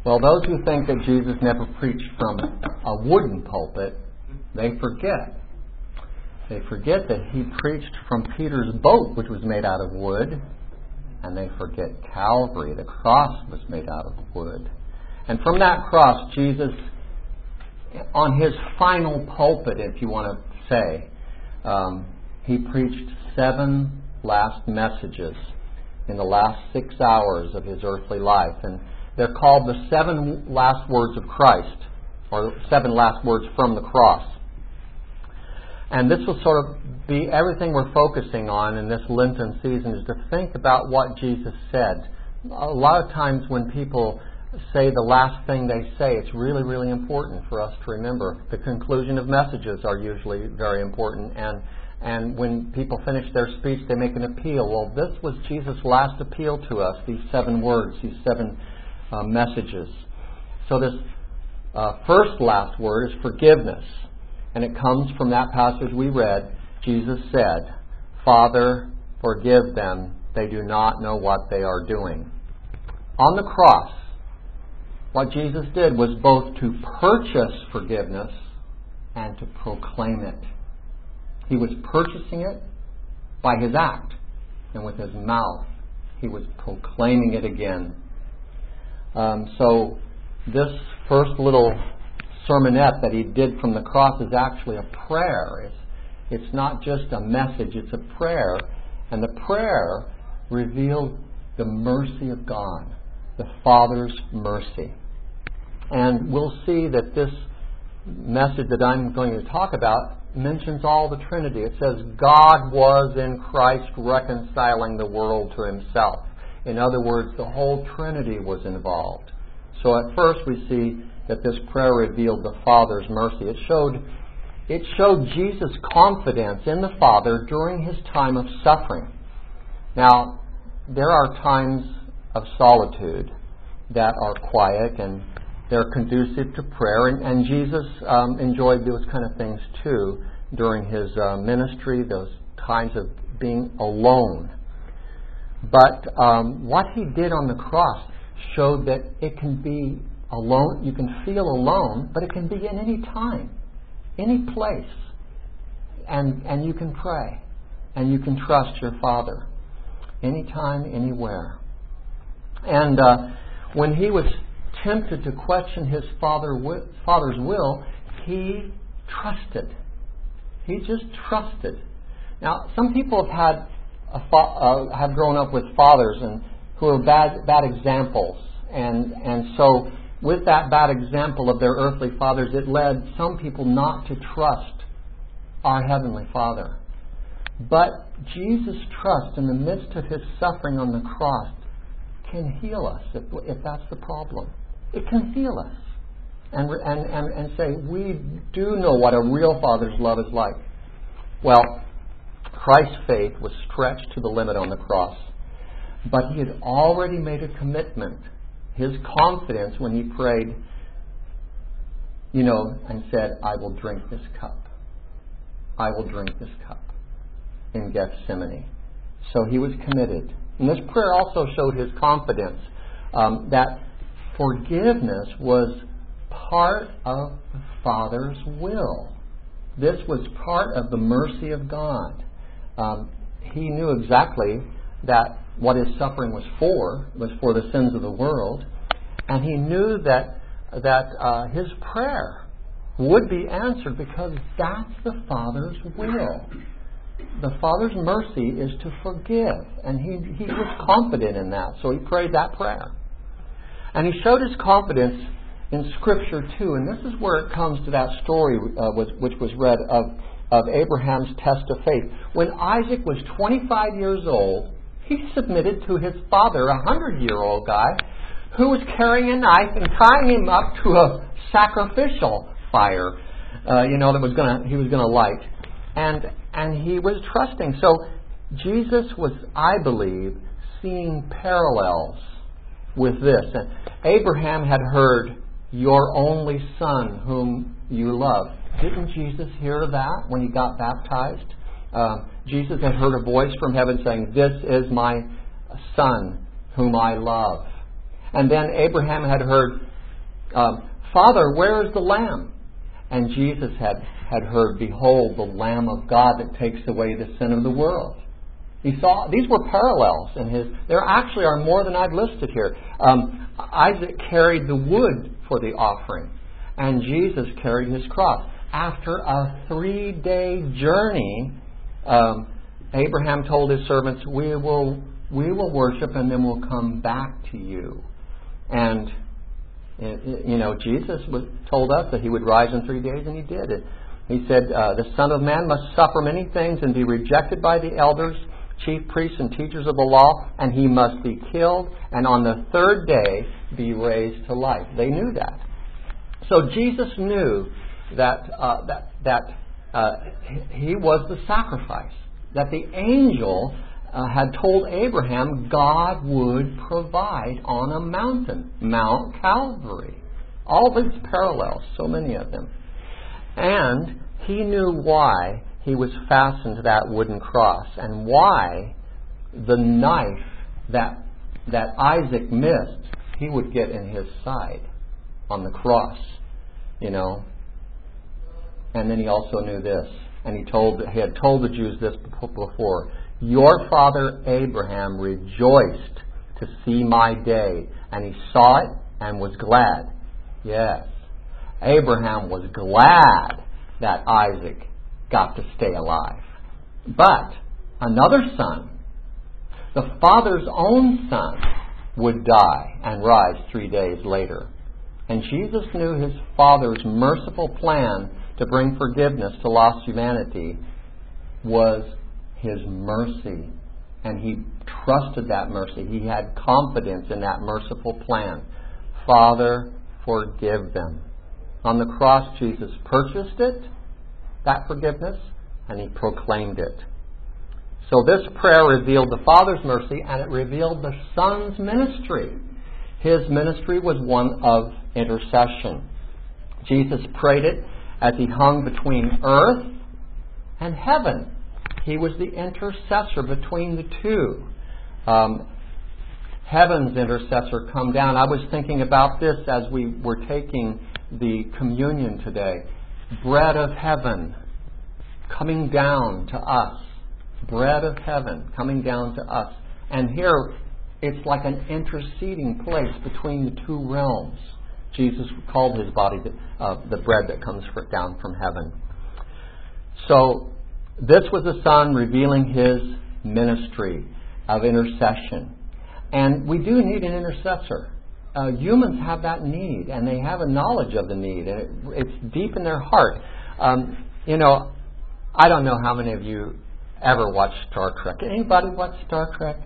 Well, those who think that Jesus never preached from a wooden pulpit, they forget. They forget that He preached from Peter's boat, which was made out of wood. And they forget Calvary. The cross was made out of wood. And from that cross, Jesus, on His final pulpit, if you want to say, He preached 7 last messages in the last 6 hours of His earthly life. And they're called the 7 last words of Christ, or 7 last words from the cross. And this will sort of be everything we're focusing on in this Lenten season, is to think about what Jesus said. A lot of times when people say the last thing they say, it's really, really important for us to remember. The conclusion of messages are usually very important. And when people finish their speech, they make an appeal. Well, this was Jesus' last appeal to us, these 7 words, these 7 messages. So this first last word is forgiveness. And it comes from that passage we read. Jesus said, "Father, forgive them. They do not know what they are doing." On the cross, what Jesus did was both to purchase forgiveness and to proclaim it. He was purchasing it by His act, and with His mouth He was proclaiming it again. So this first little sermonette that He did from the cross is actually a prayer. It's not just a message, it's a prayer. And the prayer revealed the mercy of God, the Father's mercy. And we'll see that this message that I'm going to talk about mentions all the Trinity. It says God was in Christ reconciling the world to Himself. In other words, the whole Trinity was involved. So at first we see that this prayer revealed the Father's mercy. It showed Jesus' confidence in the Father during His time of suffering. Now, there are times of solitude that are quiet and they're conducive to prayer, and Jesus enjoyed those kind of things too during His ministry, those times of being alone. But what He did on the cross showed that it can be alone. You can feel alone, but it can be in any time, any place. And you can pray. And you can trust your Father. Anytime, anywhere. And when He was tempted to question His Father's will, He trusted. He just trusted. Now, some people have grown up with fathers and who are bad examples. And so with that bad example of their earthly fathers, it led some people not to trust our Heavenly Father. But Jesus' trust in the midst of His suffering on the cross can heal us if that's the problem. It can heal us and say, we do know what a real father's love is like. Well, Christ's faith was stretched to the limit on the cross. But He had already made a commitment. His confidence when He prayed, and said, I will drink this cup. I will drink this cup in Gethsemane. So He was committed. And this prayer also showed His confidence that forgiveness was part of the Father's will. This was part of the mercy of God. He knew exactly that what His suffering was for the sins of the world. And He knew that His prayer would be answered because that's the Father's will. The Father's mercy is to forgive. And He was confident in that. So He prayed that prayer. And He showed His confidence in Scripture too. And this is where it comes to that story which was read of Abraham's test of faith. When Isaac was 25 years old, he submitted to his father, a 100-year-old guy, who was carrying a knife and tying him up to a sacrificial fire, that he was going to light, and he was trusting. So Jesus was, I believe, seeing parallels with this. And Abraham had heard, "Your only son, whom you love." Didn't Jesus hear that when He got baptized? Jesus had heard a voice from heaven saying, "This is my Son, whom I love." And then Abraham had heard, Father, where is the Lamb? And Jesus had heard, behold, the Lamb of God that takes away the sin of the world. He saw, these were parallels in his, there actually are more than I've listed here. Isaac carried the wood for the offering, and Jesus carried his cross. After a 3-day journey, Abraham told his servants, we will worship and then we'll come back to you. And Jesus told us that he would rise in 3 days, and he did it. He said, the Son of Man must suffer many things and be rejected by the elders, chief priests and teachers of the law, and he must be killed, and on the 3rd day be raised to life. They knew that. So Jesus knew that he was the sacrifice, that the angel had told Abraham God would provide on a mountain, Mount Calvary. All these parallels, so many of them. And he knew why he was fastened to that wooden cross, and why the knife that Isaac missed, he would get in his side on the cross, And then he also knew this, and he had told the Jews this before. Your father Abraham rejoiced to see my day, and he saw it and was glad. Yes, Abraham was glad that Isaac got to stay alive. But another son, the father's own son, would die and rise 3 days later. And Jesus knew his Father's merciful plan to bring forgiveness to lost humanity was his mercy. And he trusted that mercy. He had confidence in that merciful plan. Father, forgive them. On the cross, Jesus purchased it, that forgiveness, and he proclaimed it. So this prayer revealed the Father's mercy, and it revealed the Son's ministry. His ministry was one of intercession. Jesus prayed it as he hung between earth and heaven. He was the intercessor between the two. Heaven's intercessor come down. I was thinking about this as we were taking the communion today. Bread of heaven coming down to us. Bread of heaven coming down to us. And here it's like an interceding place between the two realms. Jesus called his body the bread that comes down from heaven. So this was the Son revealing his ministry of intercession. And we do need an intercessor. Humans have that need, and they have a knowledge of the need, and it's deep in their heart. I don't know how many of you ever watched Star Trek. Anybody watch Star Trek?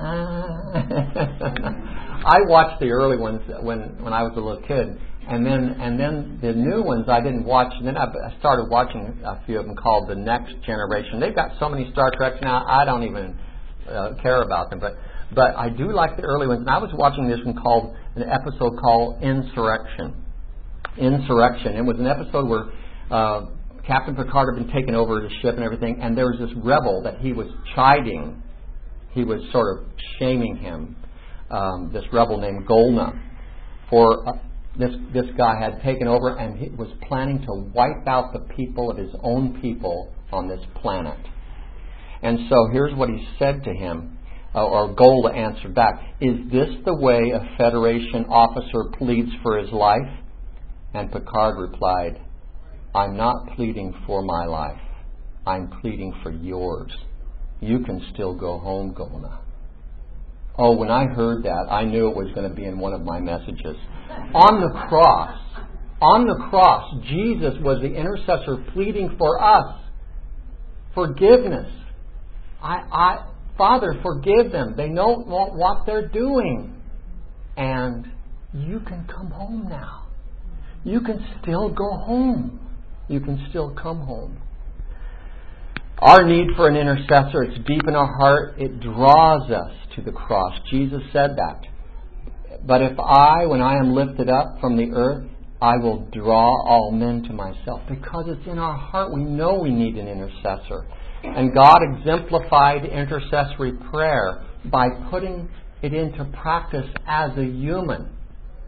I watched the early ones when I was a little kid, and then the new ones I didn't watch. And then I started watching a few of them called The Next Generation. They've got so many Star Treks now, I don't even care about them. But I do like the early ones. And I was watching this one called an episode called Insurrection. Insurrection. It was an episode where Captain Picard had been taken over his ship and everything, and there was this rebel that he was chiding. He was sort of shaming him, this rebel named Golna, for this guy had taken over and he was planning to wipe out the people of his own people on this planet. And so here's what he said to him, or Golda answered back, "Is this the way a Federation officer pleads for his life?" And Picard replied, "I'm not pleading for my life. I'm pleading for yours. You can still go home, Golna." Oh, when I heard that, I knew it was going to be in one of my messages. On the cross, Jesus was the intercessor pleading for us. Forgiveness. Father, forgive them. They don't know what they're doing. And you can come home now. You can still go home. You can still come home. Our need for an intercessor, it's deep in our heart. It draws us to the cross. Jesus said that. But when I am lifted up from the earth, I will draw all men to myself. Because it's in our heart. We know we need an intercessor. And God exemplified intercessory prayer by putting it into practice as a human.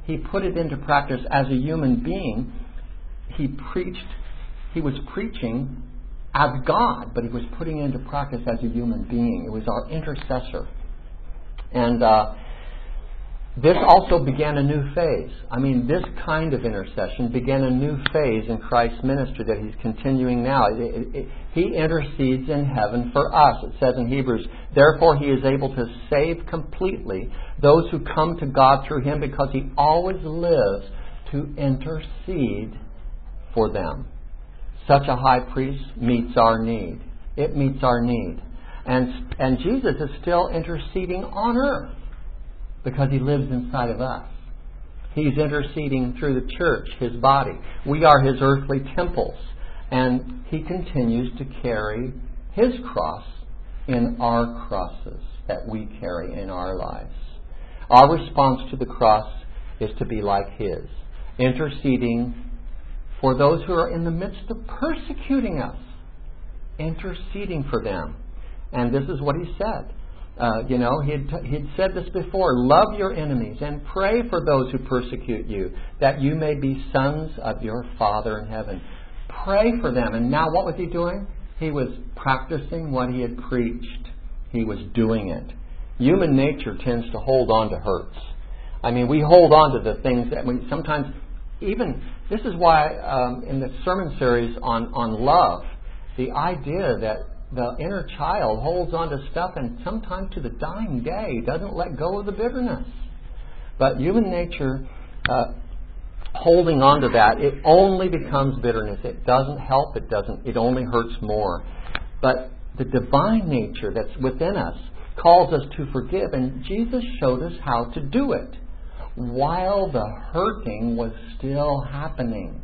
he put it into practice as a human being. He was preaching as God, but he was putting it into practice as a human being. It was our intercessor. And this also began a new phase. I mean, this kind of intercession began a new phase in Christ's ministry that he's continuing now. He intercedes in heaven for us. It says in Hebrews, therefore he is able to save completely those who come to God through him, because he always lives to intercede for them. Such a high priest meets our need. It meets our need. And Jesus is still interceding on earth because he lives inside of us. He's interceding through the church, his body. We are his earthly temples. And he continues to carry his cross in our crosses that we carry in our lives. Our response to the cross is to be like his, interceding for those who are in the midst of persecuting us, interceding for them. And this is what he said. He'd said this before, love your enemies and pray for those who persecute you, that you may be sons of your Father in heaven. Pray for them. And now what was he doing? He was practicing what he had preached. He was doing it. Human nature tends to hold on to hurts. I mean, we hold on to the things that we sometimes, even, this is why in the sermon series on love, the idea that the inner child holds on to stuff and sometimes to the dying day doesn't let go of the bitterness. But human nature, holding on to that, it only becomes bitterness. It doesn't help. It only hurts more. But the divine nature that's within us calls us to forgive, and Jesus showed us how to do it while the hurting was still happening.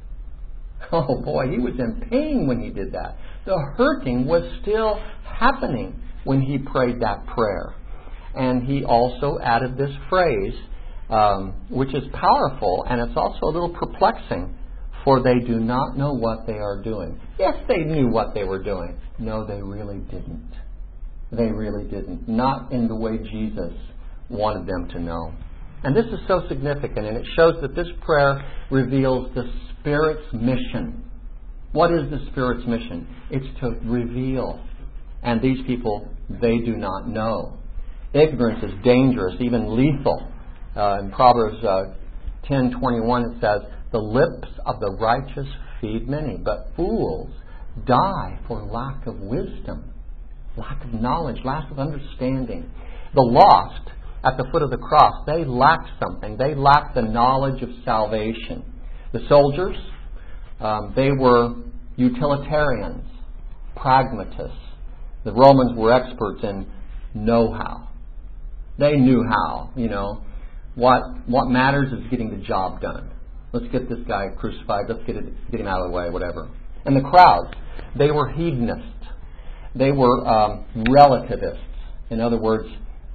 Oh boy, he was in pain when he did that. The hurting was still happening when he prayed that prayer. And he also added this phrase, which is powerful, and it's also a little perplexing. For they do not know what they are doing. Yes, they knew what they were doing. No, they really didn't. They really didn't. Not in the way Jesus wanted them to know. And this is so significant, and it shows that this prayer reveals the Spirit's mission. What is the Spirit's mission? It's to reveal. And these people, they do not know. Ignorance is dangerous, even lethal. In Proverbs 10:21 it says, the lips of the righteous feed many, but fools die for lack of wisdom, lack of knowledge, lack of understanding. The lost at the foot of the cross, they lacked something. They lacked the knowledge of salvation. The soldiers, they were utilitarians, pragmatists. The Romans were experts in know-how. They knew how, what matters is getting the job done. Let's get this guy crucified. Let's get him out of the way, whatever. And the crowds, they were hedonists. They were relativists. In other words,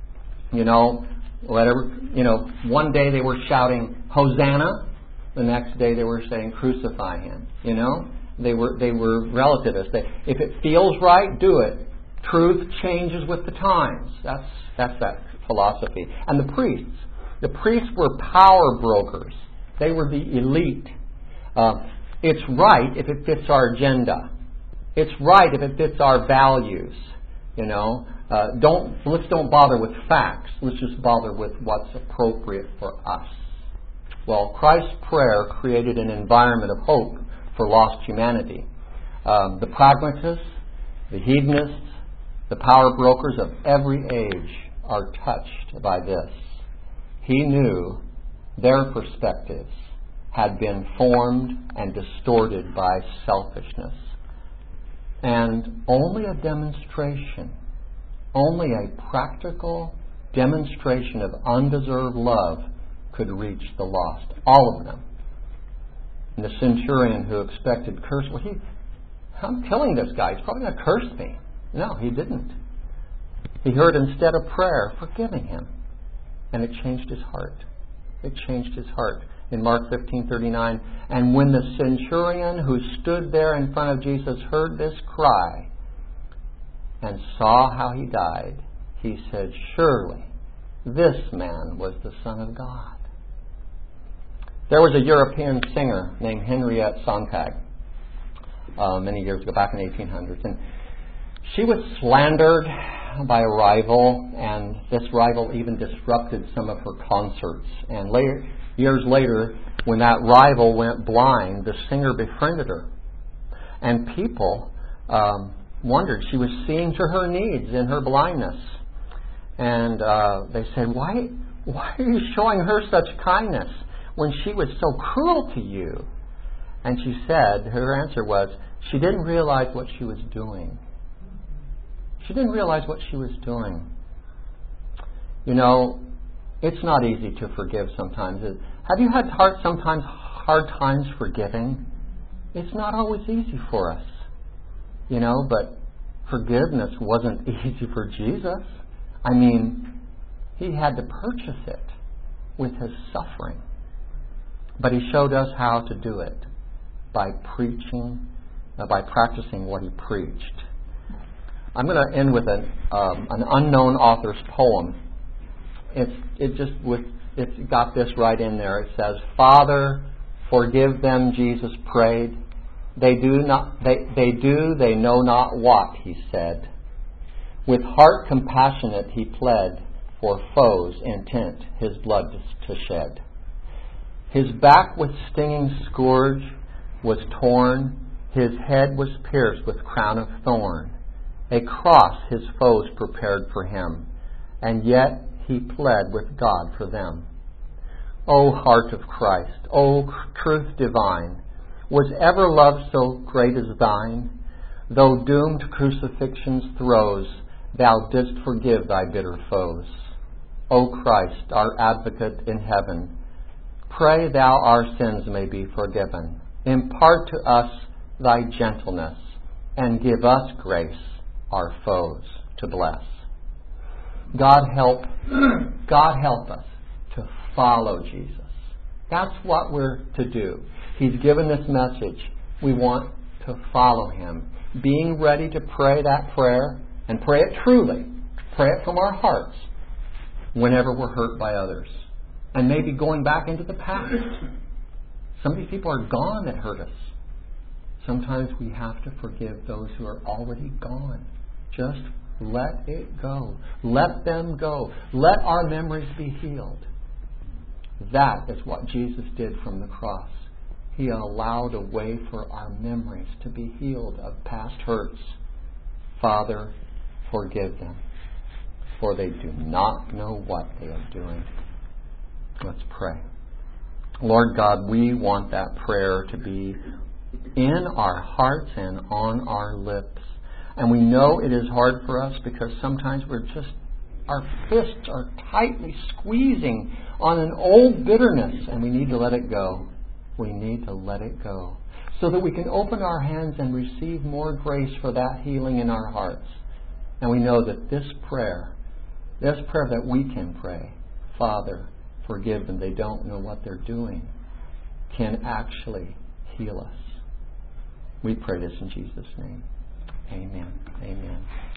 one day they were shouting Hosanna. The next day they were saying crucify him. They were relativists. If it feels right, do it. Truth changes with the times. That's that philosophy. And the priests were power brokers. They were the elite. It's right if it fits our agenda. It's right if it fits our values. Let's don't bother with facts. Let's just bother with what's appropriate for us. Well, Christ's prayer created an environment of hope for lost humanity. The pragmatists, the hedonists, the power brokers of every age are touched by this. He knew their perspectives had been formed and distorted by selfishness. And only a demonstration, only a practical demonstration of undeserved love could reach the lost. All of them. And the centurion who expected curse, I'm killing this guy. He's probably going to curse me. No, he didn't. He heard instead of prayer, forgiving him. And it changed his heart. It changed his heart. In Mark 15:39, and when the centurion who stood there in front of Jesus heard this cry and saw how he died, he said, surely this man was the Son of God. There was a European singer named Henriette Sontag many years ago, back in the 1800s, and she was slandered by a rival, and this rival even disrupted some of her concerts. And years later, when that rival went blind, the singer befriended her. And people wondered, she was seeing to her needs in her blindness. And they said, why are you showing her such kindness when she was so cruel to you? And she said, her answer was, she didn't realize what she was doing. She didn't realize what she was doing. You know, it's not easy to forgive sometimes. Have you had sometimes hard times forgiving? It's not always easy for us. You know, but forgiveness wasn't easy for Jesus. I mean, He had to purchase it with His suffering. But He showed us how to do it by by practicing what He preached. I'm going to end with an unknown author's poem. It's got this right in there. It says, "Father, forgive them," Jesus prayed. They know not what," He said. With heart compassionate He pled, for foes intent His blood to shed. His back with stinging scourge was torn, His head was pierced with crown of thorn. A cross His foes prepared for Him, and yet He pled with God for them. O heart of Christ, O truth divine, was ever love so great as Thine? Though doomed to crucifixion's throes, Thou didst forgive Thy bitter foes. O Christ, our advocate in heaven, pray Thou our sins may be forgiven. Impart to us Thy gentleness, and give us grace our foes to bless. God help us to follow Jesus. That's what we're to do. He's given this message. We want to follow Him. Being ready to pray that prayer, and pray it truly. Pray it from our hearts whenever we're hurt by others. And maybe going back into the past. Some of these people are gone that hurt us. Sometimes we have to forgive those who are already gone. Just let it go. Let them go. Let our memories be healed. That is what Jesus did from the cross. He allowed a way for our memories to be healed of past hurts. Father, forgive them, for they do not know what they are doing. Let's pray. Lord God, we want that prayer to be in our hearts and on our lips. And we know it is hard for us because sometimes our fists are tightly squeezing on an old bitterness, and we need to let it go. We need to let it go so that we can open our hands and receive more grace for that healing in our hearts. And we know that this prayer that we can pray, Father, forgive them, they don't know what they're doing, can actually heal us. We pray this in Jesus' name. Amen. Amen.